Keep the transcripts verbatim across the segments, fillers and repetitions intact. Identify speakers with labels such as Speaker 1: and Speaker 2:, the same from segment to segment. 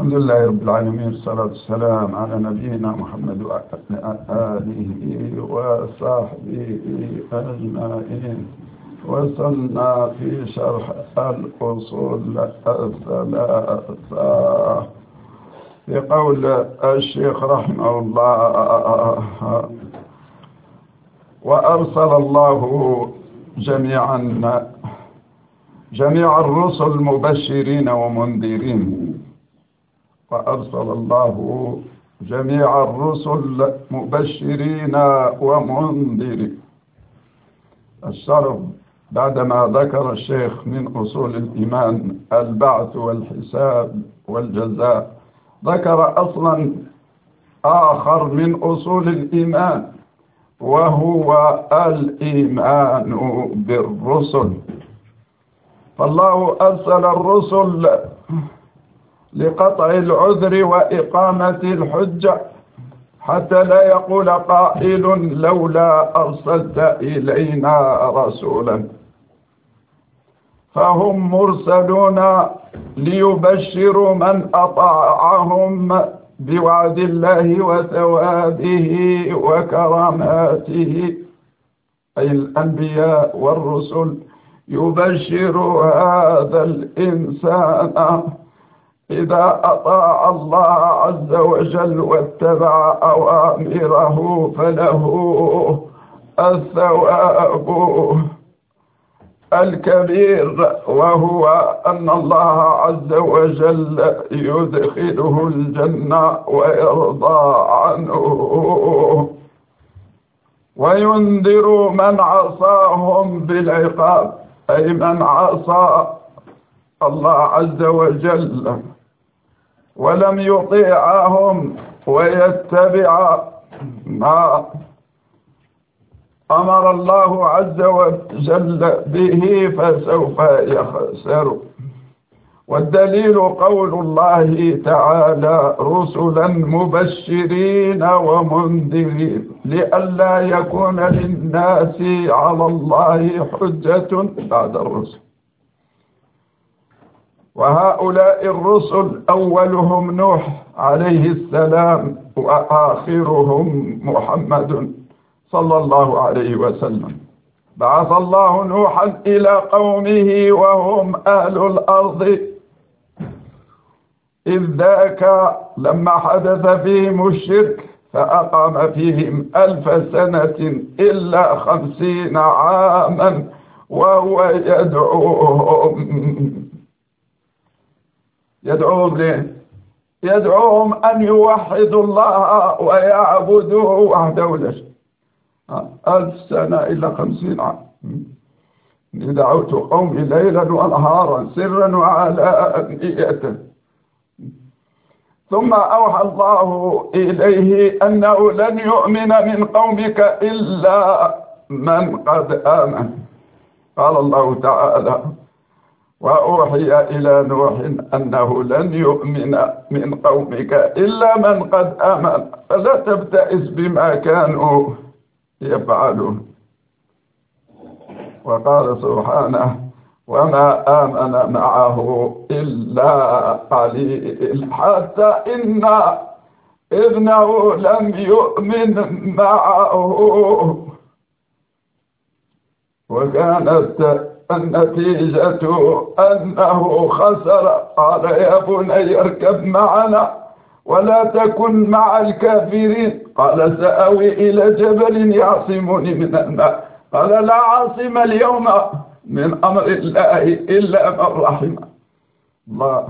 Speaker 1: الحمد لله رب العالمين، الصلاة والسلام على نبينا محمد وعلى آله وصحبه أجمعين. وصلنا في شرح الأصول الثلاثة في قول الشيخ رحمه الله: وأرسل الله جميعا جميع الرسل مبشرين ومنذرين. وأرسل الله جميع الرسل مبشرين ومنذرين. الشرح بعدما ذكر الشيخ من أصول الإيمان البعث والحساب والجزاء، ذكر أصلا آخر من أصول الإيمان، وهو الإيمان بالرسل. فالله أرسل الرسل لقطع العذر وإقامة الحجة، حتى لا يقول قائل: لولا أرسلت إلينا رسولا. فهم مرسلون ليبشروا من أطاعهم بوعد الله وثوابه وكراماته، أي الأنبياء والرسل. يبشر هذا الإنسان إذا أطاع الله عز وجل واتبع أوامره فله الثواب الكبير، وهو أن الله عز وجل يدخله الجنة ويرضى عنه، وينذر من عصاهم بالعقاب، أي من عصى الله عز وجل ولم يطيعهم ويتبع ما أمر الله عز وجل به فسوف يخسر. والدليل قول الله تعالى: رسلا مبشرين ومنذرين، لئلا يكون للناس على الله حجة بعد الرسل. وهؤلاء الرسل أولهم نوح عليه السلام، وآخرهم محمد صلى الله عليه وسلم. بعث الله نوحا إلى قومه وهم أهل الأرض إذ ذاك لما حدث فيهم الشرك، فأقام فيهم ألف سنة إلا خمسين عاما وهو يدعوهم يدعوهم ليه؟ يدعوهم أن يوحدوا الله ويعبدوه وحده لا شريك له. ألف سنة إلا خمسين عام. دعوت قومي ليلا ونهارا سرا وعلانية. ثم أوحى الله إليه أنه لن يؤمن من قومك إلا من قد آمن. قال الله تعالى: وأوحي إلى نوح أنه لن يؤمن من قومك إلا من قد آمن، فلا تبتئس بما كانوا يفعلون. وقال سبحانه: وما آمن معه إلا قليل، حتى إن ابنه لم يؤمن معه. وكانت النتيجة أنه خسر. قال: يا بني اركب معنا ولا تكن مع الكافرين. قال: سأوي إلى جبل يعصمني من الماء. قال: لا عاصم اليوم من أمر الله إلا من رحم الله.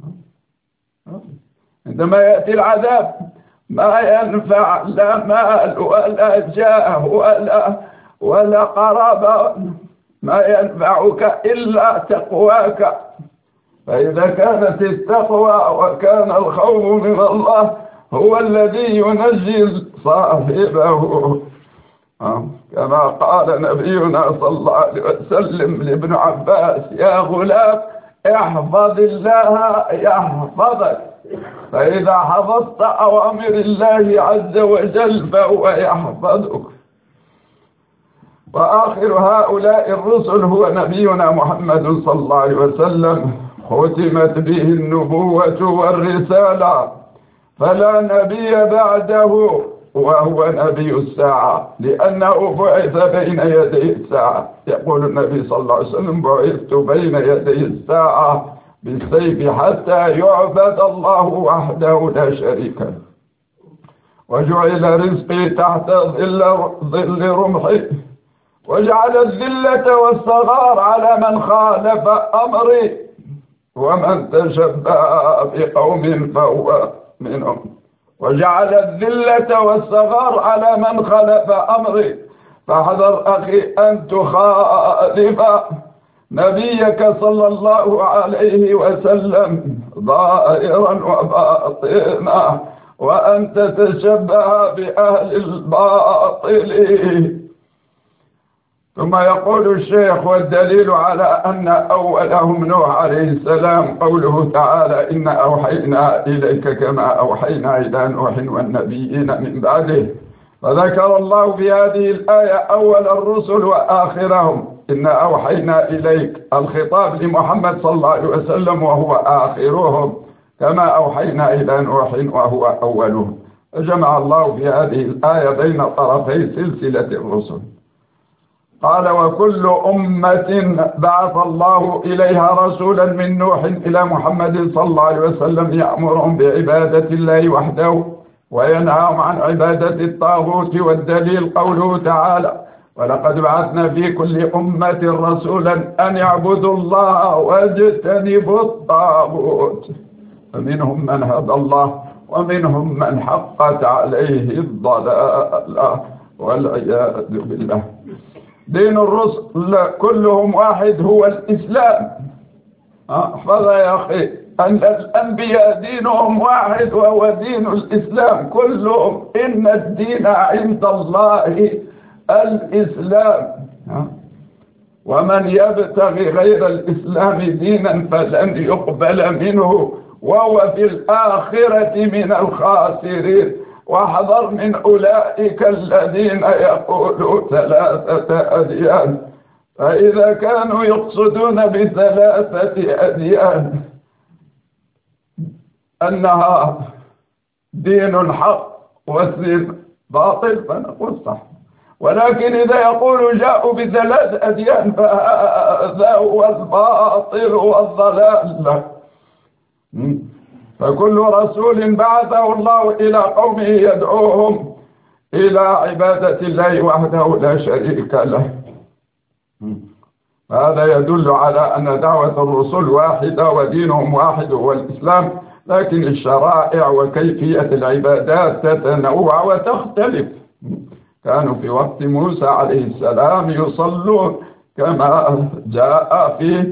Speaker 1: عندما يأتي العذاب ما ينفع لا مال ولا جاه ولا ولا قرابة، ما ينفعك إلا تقواك. فإذا كانت التقوى وكان الخوف من الله هو الذي ينجي صاحبه، كما قال نبينا صلى الله عليه وسلم لابن عباس: يا غلام احفظ الله يحفظك. فإذا حفظت أوامر الله عز وجل فهو يحفظك. وآخر هؤلاء الرسل هو نبينا محمد صلى الله عليه وسلم، ختمت به النبوة والرسالة، فلا نبي بعده وهو نبي الساعة، لأنه بعث بين يدي الساعة. يقول النبي صلى الله عليه وسلم: بعثت بين يدي الساعة بالسيف حتى يعبد الله وحده لا شريك له، وجعل رزقي تحت ظل ظل رمحي، وجعل الذلة والصغار على من خالف أمري، ومن تشبه بقوم فهو منهم. وجعل الذلة والصغار على من خالف أمري، فاحذر أخي أن تخالف نبيك صلى الله عليه وسلم ظاهرا وباطنا، وأن تتشبه بأهل الباطل. ثم يقول الشيخ: والدليل على أن أولهم نوح عليه السلام قوله تعالى: إنا أوحينا إليك كما أوحينا إلى نوح والنبيين من بعده. فذكر الله في هذه الآية أول الرسل وآخرهم. إنا أوحينا إليك، الخطاب لمحمد صلى الله عليه وسلم وهو آخرهم، كما أوحينا إلى نوح وهو أولهم. فجمع الله في هذه الآية بين طرفي سلسلة الرسل. قال: وكل أمة بعث الله إليها رسولا من نوح إلى محمد صلى الله عليه وسلم يأمرهم بعبادة الله وحده وينهاهم عن عبادة الطاغوت. والدليل قوله تعالى: ولقد بعثنا في كل أمة رسولا أن يعبدوا الله واجتنبوا الطاغوت، فمنهم من هدى الله ومنهم من حقت عليه الضلالة والعياذ بالله. دين الرسل كلهم واحد، هو الإسلام. احفظها يا أخي، أن الأنبياء دينهم واحد وهو دين الإسلام كلهم. إن الدين عند الله الإسلام، ومن يبتغي غير الإسلام دينا فلن يقبل منه وهو في الآخرة من الخاسرين. واحذر من أولئك الذين يقولوا ثلاثة أديان، فإذا كانوا يقصدون بثلاثة أديان أنها دين حق ودين باطل فنقول صح، ولكن إذا يقولوا جاءوا بثلاث أديان فهذا هو الباطل والضلال. فكل رسول بعثه الله إلى قومه يدعوهم إلى عبادة الله وحده لا شريك له. هذا يدل على أن دعوة الرسل واحدة ودينهم واحد هو الإسلام، لكن الشرائع وكيفية العبادات تتنوع وتختلف. كانوا في وقت موسى عليه السلام يصلون كما جاء في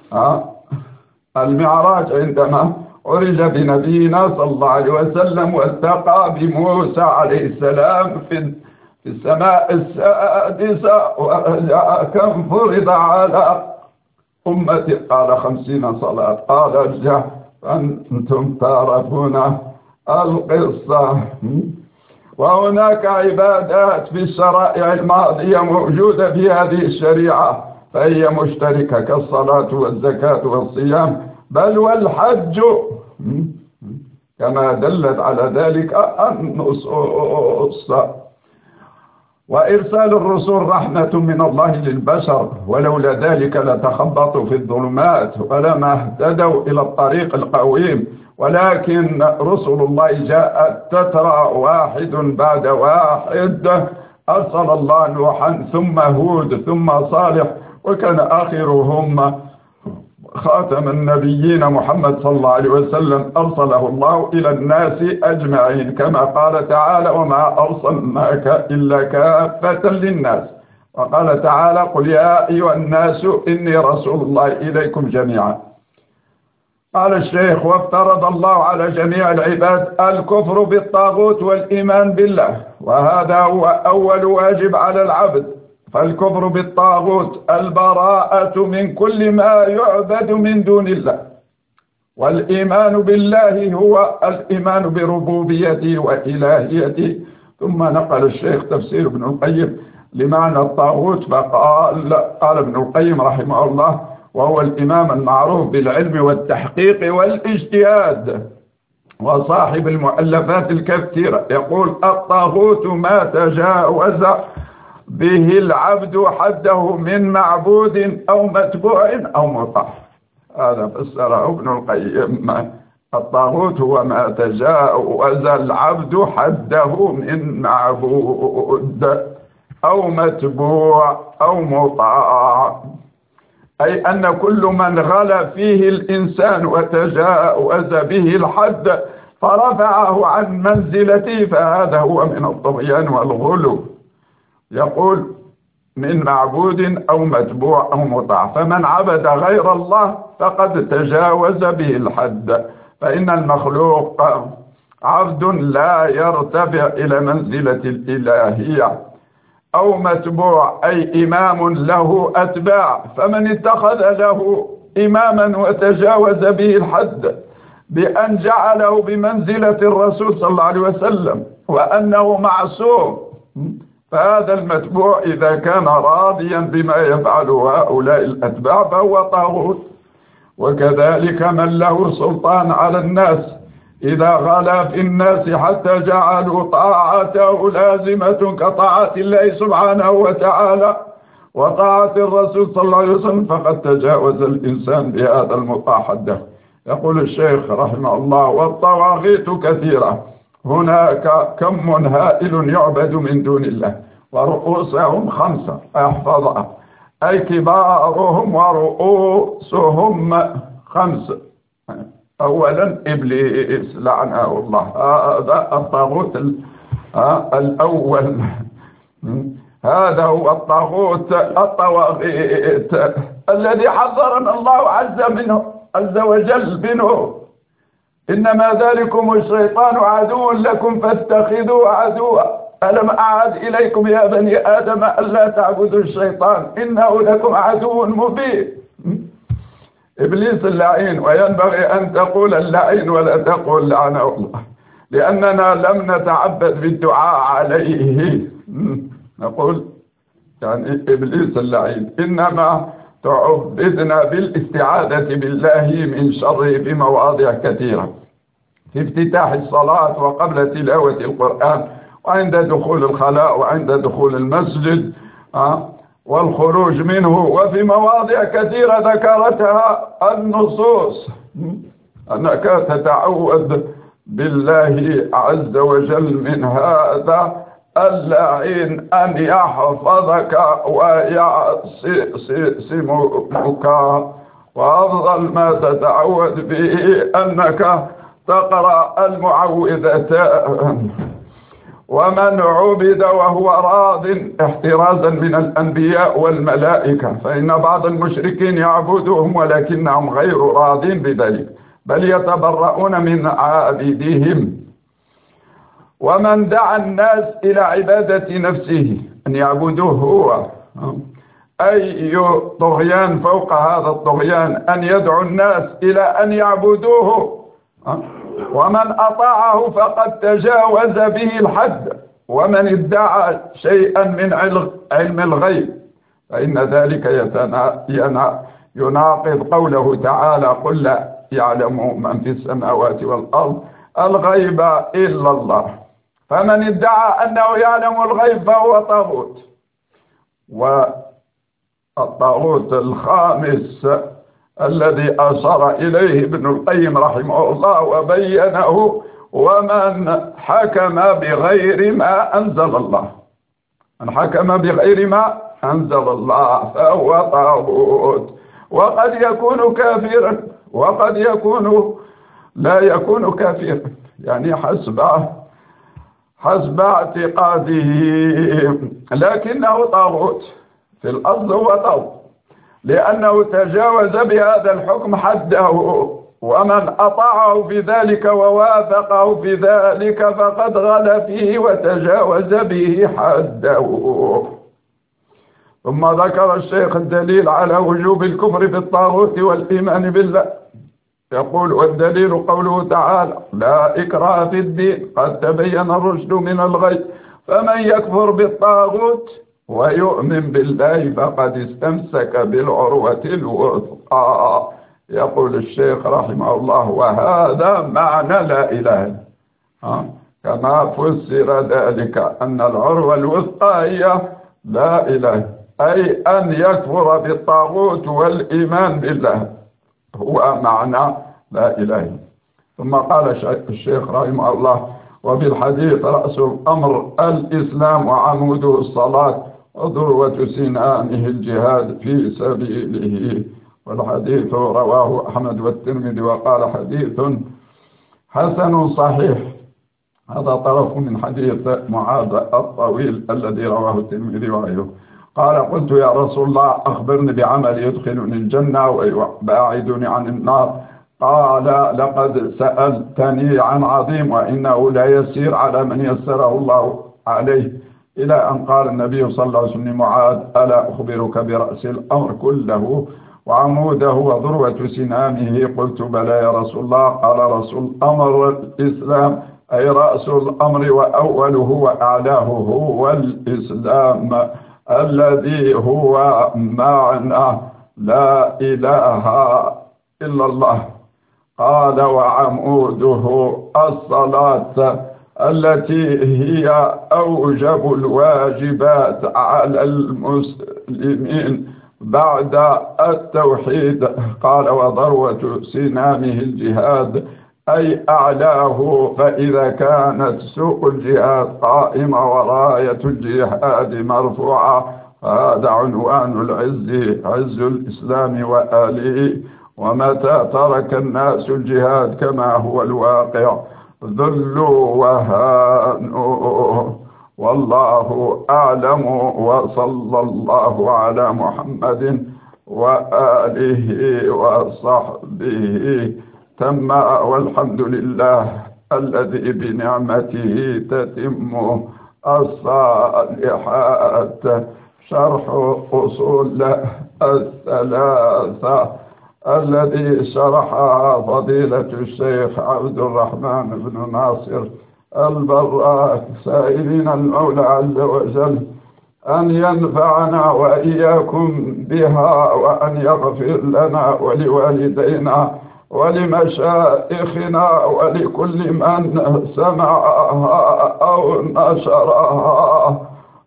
Speaker 1: المعراج عندما عرج بنبينا صلى الله عليه وسلم والتقى بموسى عليه السلام في السماء السادسة، ورجع كم فرض على أمتي؟ قال خمسين صلاة. قال ارجع فأنتم تعرفون القصة. وهناك عبادات في الشرائع الماضية موجودة في هذه الشريعة فهي مشتركة كالصلاة والزكاة والصيام، بل والحج، كما دلت على ذلك النصوص. وإرسال الرسل رحمة من الله للبشر، ولولا ذلك لتخبطوا في الظلمات ولما اهتدوا إلى الطريق القويم. ولكن رسل الله جاءت تترى واحد بعد واحد. أرسل الله نوحا ثم هود ثم صالح، وكان آخرهم خاتم النبيين محمد صلى الله عليه وسلم أرسله الله إلى الناس أجمعين، كما قال تعالى: وما أرسلناك إلا كافة للناس. وقال تعالى: قل يا أيها الناس إني رسول الله إليكم جميعا. قال الشيخ: وافترض الله على جميع العباد الكفر بالطاغوت والإيمان بالله، وهذا هو أول واجب على العبد. فالكفر بالطاغوت البراءة من كل ما يعبد من دون الله، والإيمان بالله هو الإيمان بربوبيته وإلهيته. ثم نقل الشيخ تفسير ابن القيم لمعنى الطاغوت فقال: قال ابن القيم رحمه الله: وهو الإمام المعروف بالعلم والتحقيق والاجتهاد وصاحب المؤلفات الكثيرة، يقول: الطاغوت ما تجاوز به العبد حده من معبود أو متبوع أو مطاع. هذا فسره ابن القيم: الطاغوت هو ما تجاوز العبد حده من معبود أو متبوع أو مطاع، أي أن كل من غلا فيه الإنسان وتجاوز به الحد فرفعه عن منزلته فهذا هو من الطغيان والغلو. يقول: من معبود أو متبوع أو مطاع، فمن عبد غير الله فقد تجاوز به الحد، فإن المخلوق عبد لا يرتفع إلى منزلة الإلهية، أو متبوع أي إمام له أتباع، فمن اتخذ له إماما وتجاوز به الحد بأن جعله بمنزلة الرسول صلى الله عليه وسلم وأنه معصوم، فهذا المتبوع إذا كان راضيا بما يفعله هؤلاء الأتباع فهو طاغوت. وكذلك من له سلطان على الناس إذا غلا في الناس حتى جعلوا طاعته لازمة كطاعة الله سبحانه وتعالى وطاعة الرسول صلى الله عليه وسلم فقد تجاوز الإنسان بهذا المطاع حده. يقول الشيخ رحمه الله: والطواغيت كثيرة، هناك كم هائل يعبد من دون الله، ورؤوسهم خمسة احفظها، أي كبارهم ورؤوسهم خمسة. أولا إبليس لعنه الله، هذا الطاغوت الأول، هذا هو الطاغوت الطواغيت الذي حذرنا الله عز منه عز وجل منه: إنما ذلكم الشيطان عدو لكم فاتخذوه عدوا، ألم أعهد إليكم يا بني آدم ألا تعبدوا الشيطان إنه لكم عدو مبين. إبليس اللعين، وينبغي أن تقول اللعين ولا تقول لعنه الله، لأننا لم نتعبد بالدعاء عليه، نقول يعني إبليس اللعين، إنما تعبدنا بالاستعاذة بالله من شره بمواضع كثيرة، في افتتاح الصلاة وقبل تلاوة القرآن وعند دخول الخلاء وعند دخول المسجد والخروج منه، وفي مواضع كثيرة ذكرتها النصوص أنك تتعوذ بالله عز وجل من هذا اللعين أن يحفظك ويعصمك. وأفضل ما تتعوذ به أنك تقرأ المعوذتان: ومن عبد وهو راض، احترازا من الأنبياء والملائكة، فإن بعض المشركين يعبدهم ولكنهم غير راضين بذلك بل يتبرؤون من عابدهم. ومن دعا الناس إلى عبادة نفسه أن يعبدوه هو، أي طغيان فوق هذا الطغيان أن يدعو الناس إلى أن يعبدوه، ومن أطاعه فقد تجاوز به الحد. ومن ادعى شيئا من علم الغيب فإن ذلك يناقض قوله تعالى: قل لا يعلم من في السماوات والأرض الغيب إلا الله. فمن ادعى أنه يعلم الغيب فهو طاغوت. والطاغوت الخامس الذي أشار إليه ابن القيم رحمه الله وبينه: ومن حكم بغير ما أنزل الله، من حكم بغير ما أنزل الله فهو طاغوت، وقد يكون كافرا وقد يكون لا يكون كافرا، يعني حسب حسب اعتقاده، لكنه طاغوت في الأصل، هو طاغوت لأنه تجاوز بهذا الحكم حده، ومن أطاعه في ذلك ووافقه في ذلك فقد غلا فيه وتجاوز به حده. ثم ذكر الشيخ الدليل على وجوب الكفر بالطاغوت والإيمان بالله، يقول: والدليل قوله تعالى: لا إكراه في الدين قد تبين الرشد من الغي، فمن يكفر بالطاغوت ويؤمن بالله فقد استمسك بالعروة الوثقى. يقول الشيخ رحمه الله: وهذا معنى لا إله، كما فسر ذلك أن العروة الوثقى هي لا إله، أي أن يكفر بالطاغوت والإيمان بالله، هو معنى لا إله. ثم قال الشيخ رحمه الله: وبالحديث رأس الأمر الإسلام وعموده الصلاة وذروة سنامه الجهاد في سبيله. والحديث رواه أحمد والترمذي وقال حديث حسن صحيح. هذا طرف من حديث معاذ الطويل الذي رواه الترمذي وغيره. قال: قلت يا رسول الله أخبرني بعمل يدخلني الجنة ويباعدني عن النار. قال: لقد سألتني عن عظيم وإنه لا يسير على من يسره الله عليه، إلى أن قال النبي صلى الله عليه وسلم: معاذ ألا أخبرك برأس الأمر كله وعموده وذروة سنامه؟ قلت: بلى يا رسول الله. قال: رسول الأمر الإسلام، أي رأس الأمر وأوله وأعلاه هو الإسلام الذي هو معنى لا إله إلا الله. قال: وعموده الصلاة التي هي أوجب الواجبات على المسلمين بعد التوحيد. قال: وذروة سنامه الجهاد، أي أعلاه، فإذا كانت سوق الجهاد قائمة وراية الجهاد مرفوعة هذا عنوان العز، عز الإسلام وآله. ومتى ترك الناس الجهاد كما هو الواقع ذلوا وهانوا. والله أعلم، وصلى الله على محمد وآله وصحبه تم، والحمد لله الذي بنعمته تتم الصالحات. شرح أصول الثلاثة الذي شرحها فضيلة الشيخ عبد الرحمن بن ناصر البراك، سائلين المولى عز وجل أن ينفعنا وإياكم بها، وأن يغفر لنا ولوالدينا ولمشائخنا ولكل من سمعها أو نشرها.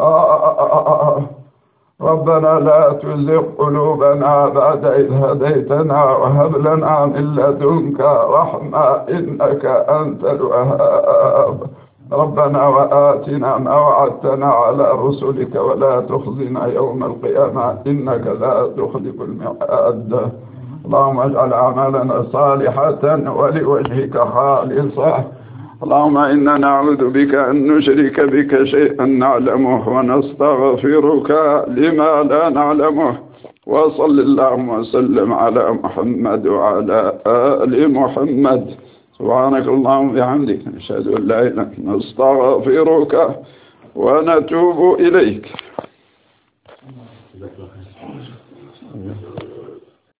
Speaker 1: ربنا لا تزغ قلوبنا بعد إذ هديتنا وهب لنا من لدنك رحمة إنك أنت الوهاب. ربنا وآتنا ما وعدتنا على رسلك ولا تخزنا يوم القيامة إنك لا تخلف الميعاد. اللهم اجعل أعمالنا صالحة ولوجهك خالصة. اللهم إنا نعوذ بك أن نشرك بك شيئا نعلمه ونستغفرك لما لا نعلمه. وصل اللهم وسلم على محمد وعلى آل محمد. سبحانك اللهم وبحمدك نشهد أن لا إله إلا أنت نستغفرك ونتوب إليك.